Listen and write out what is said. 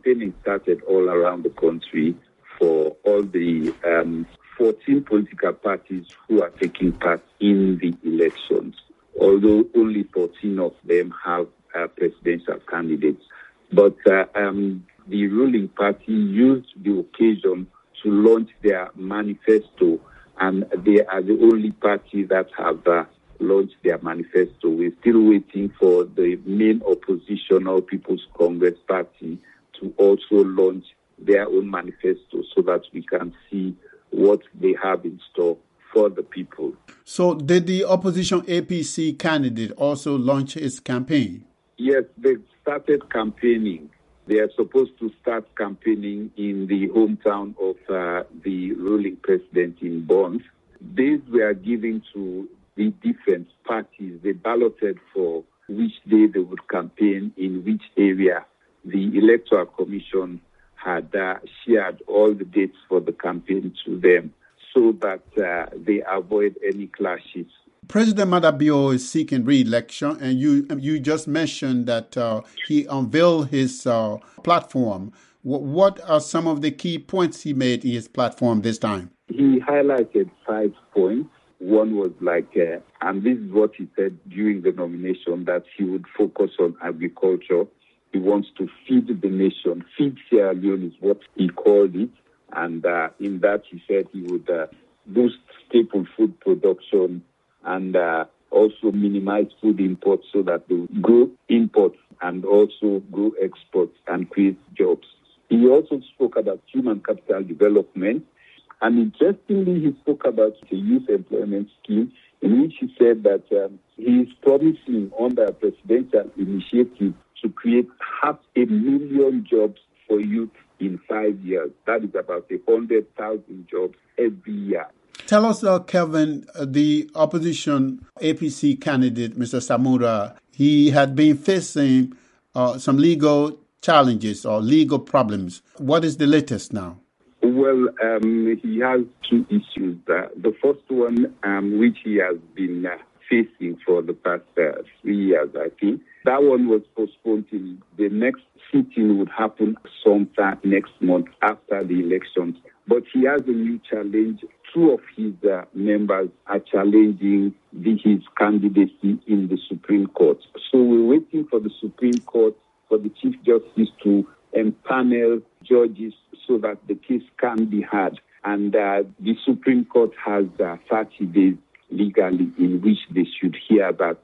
campaigning started all around the country for all the 14 political parties who are taking part in the elections, although only 14 of them have presidential candidates. But the ruling party used the occasion to launch their manifesto, and they are the only party that have launched their manifesto. We're still waiting for the main oppositional People's Congress Party to also launch their own manifesto so that we can see what they have in store for the people. So did the opposition APC candidate also launch his campaign? Yes, they started campaigning. They are supposed to start campaigning in the hometown of the ruling president in Bonn. These were given to the different parties. They balloted for which day they would campaign in which area. The Electoral Commission had shared all the dates for the campaign to them so that they avoid any clashes. President Maada Bio is seeking re-election, and you just mentioned that he unveiled his platform. What are some of the key points he made in his platform this time? He highlighted 5 points. One was and this is what he said during the nomination, that he would focus on agriculture. He wants to feed the nation. Feed Sierra Leone is what he called it. And in that, he said he would boost staple food production and also minimize food imports so that they would grow imports and also grow exports and create jobs. He also spoke about human capital development. And interestingly, he spoke about the youth employment scheme, in which he said that he is promising under a presidential initiative to create 500,000 jobs for youth in 5 years. That is about 100,000 jobs every year. Tell us, Kelvin, the opposition APC candidate, Mr. Samura, he had been facing some legal challenges or legal problems. What is the latest now? Well, he has 2 issues. The first one, which he has been facing for the past 3 years, I think, that one was postponed till the next sitting would happen sometime next month after the elections. But he has a new challenge. 2 of his members are challenging his candidacy in the Supreme Court. So we're waiting for the Supreme Court, for the Chief Justice to empanel judges so that the case can be heard. And the Supreme Court has 30 days legally in which they should hear that